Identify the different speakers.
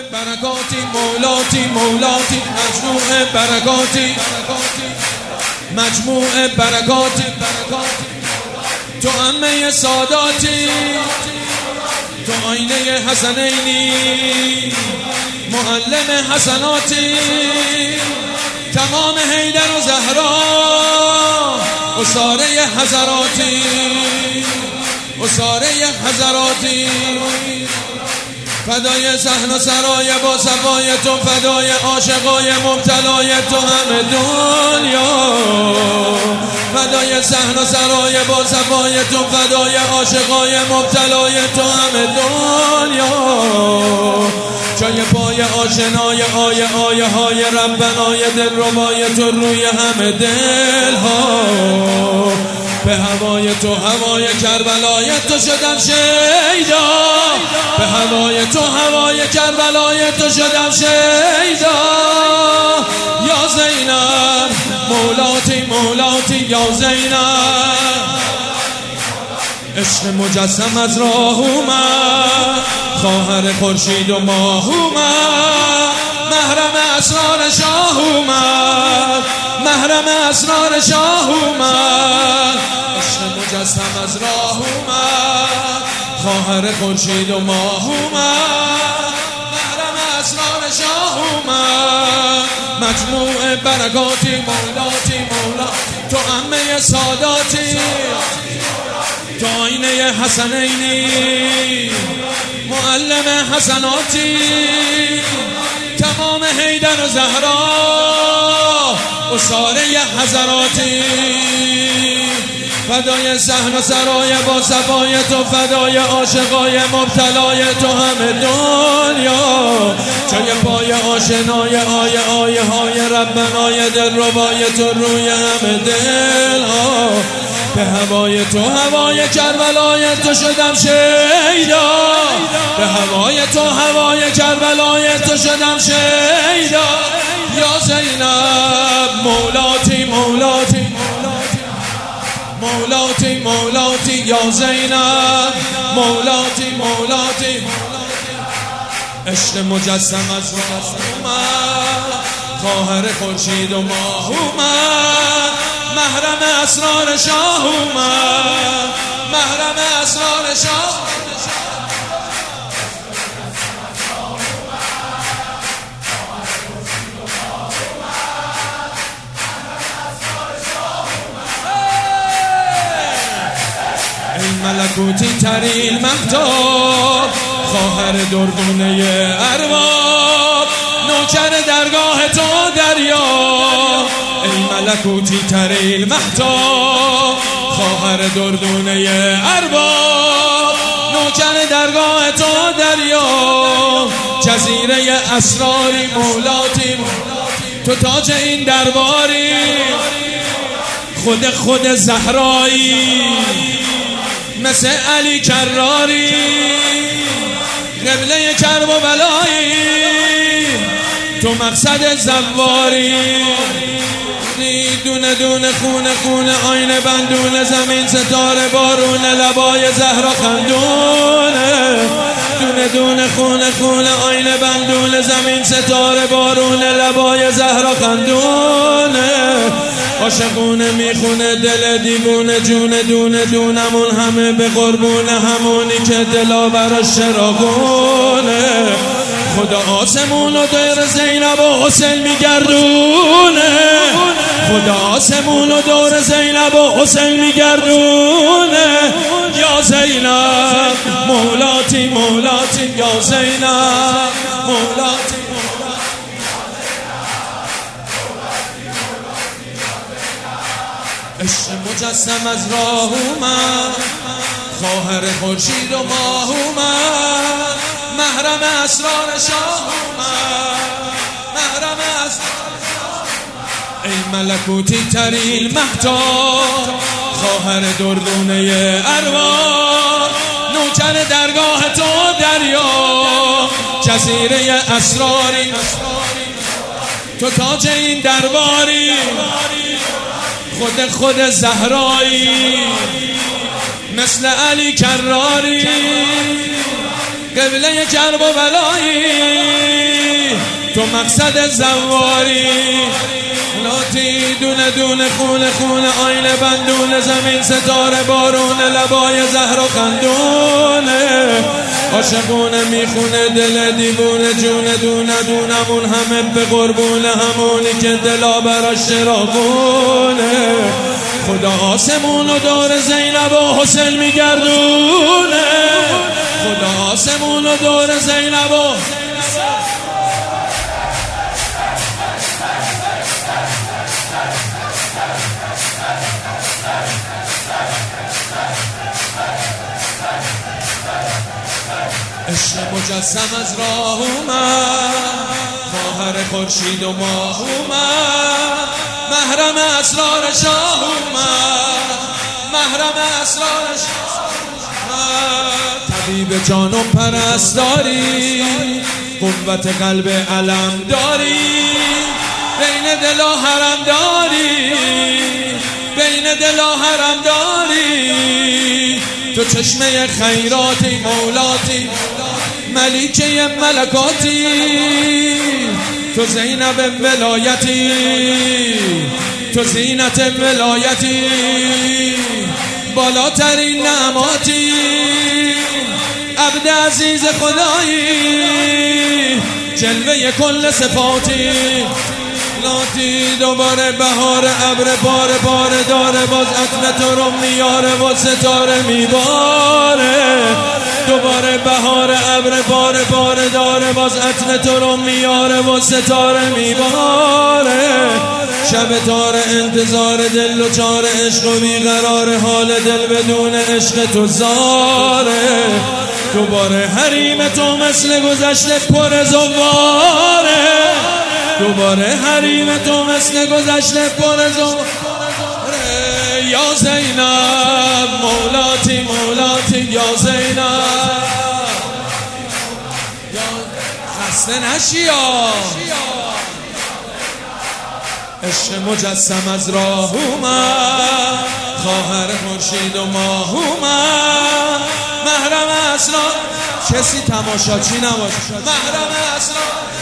Speaker 1: برکاتی مولاتی مولاتی مجموع برکاتی مجموع برکاتی تو عمه ساداتی تو آینه حسنینی معلم حسناتی تمام حیدر و زهرا اساره حضراتی اساره حضراتی فدای صحن و سرای با صفای تو فدای عاشقای مبتلای تو همه دنیا فدای صحن و سرای با صفای تو فدای عاشقای مبتلای تو همه دنیا جای پای آشنای آیه های ربنای دل ربای تو روی همه دل ها به هوای تو هوای کربلای تو شدم شیدا به هوای تو هوای کربلای تو شدم شیدا یا زینب مولاتی مولاتی یا زینب عشق مجسم از راه اومد خواهر خورشید و ماه اومد محرم اسرار شاه اومد محرم اسرار شاه اومد عشق مجسم از راه اومد خواهر خورشید و ماه اومد محرم اسرار شاه اومد مجموع برکاتی مولاتی مولا تو عمه ساداتی تو آینه حسنینی معلم حسناتی تمام حیدر و زهرا اساره حضراتی فدای صحن و سرای با صفای تو فدای عاشقای مبتلای تو همه دنیا جای پای آشنای آیه های ربنای دل ربای تو روی همه دل ها به هوای تو هوای کربلای تو شدم شیدا به هوای تو هوای کربلای تو شدم شیدا یا زینب مولاتی مولاتی مولاتی مولاتی یا زینب مولاتی مولاتی عشق مجسم از راه اومد خواهر خورشید و ماه اومد محرم اسرار شاه اومد محرم اسرار شاه ای ملکوتی ترین مهتاب خواهر دردونه ارباب نوکر درگاه تو دریا ای ملکوتی ترین مهتاب خواهر دردونه ارباب نوکر درگاه تو دریا جزیره اسراری مولاتی تو تاج این درباری خود زهرایی مثل علی کراری قبله کرب و بلایی تو مقصد زواری دونه دونه خونه آینه بندونه زمین ستاره بارون لبای زهرا خندونه دونه دونه خونه آینه بندونه زمین ستاره بارون لبای زهرا خندونه عاشقونه میخونه دل دیوونه جون دونمون همه به قربون همونی که دلا براش چراغونه خدا آسمون و دور زینب و حسین میگردونه خدا آسمون و دور زینب و حسین میگردونه یا زینب مولاتی مولاتی یا زینب مولاتی عشق مجسم از راه اومد خواهر خورشید و ماه اومد محرم اسرار شاه اومد محرم اسرار شاه ای ملکوتی ترین مهتاب خواهر دردونه ارواح نوکر درگاه تو دریا جزیره اسراری تو تاج این درباری خود زهرایی مثل علی کراری قبله کرب و بلایی مقصد زواری لاتی دونه دونه خونه خونه آینه بندونه زمین ستاره بارونه لبای زهر و خندونه عاشقونه میخونه دل دیوونه جونه دونه دونمون همه به قربون همونی که دلا براش چراغونه خدا آسمونو دور زینب و حسین میگردونه خدا آسمونو دور زینب و عشق مجسم از راه اومد خواهر خورشید و ماه اومد محرم اسرار شاه اومد محرم اسرار شاه اومد طبیب جان و پرستاری قوت قلب علم داری بین دل و حرم داری بین دل و حرم داری تو چشمه خیراتی مولاتی ملیکه ملکاتی تو زینب ولایتی تو زینت ولایتی بالاترین نعماتی عبد عزیز خدایی جلوه کل صفاتی لاتی دوباره بهار ابر باره باره داره باز عطر تو رو میاره و ستاره میباره دوباره بهار ابر باره باره داره باز عطر تو رو میاره و ستاره میباره شب تار انتظار دل و چار عشق و بیقرار حال دل بدون عشق تو زاره دوباره حریم تو مثل گذشته پر زواره دوباره حریم تو مثل گذشته پر زواره یا زینب مولاتی مولاتی یا زینب خسته نشی عشق مجسم از راه اومد خواهر خورشید و ماه اومد محرم اسرار کسی تماشاچی نباشه محرم اسرار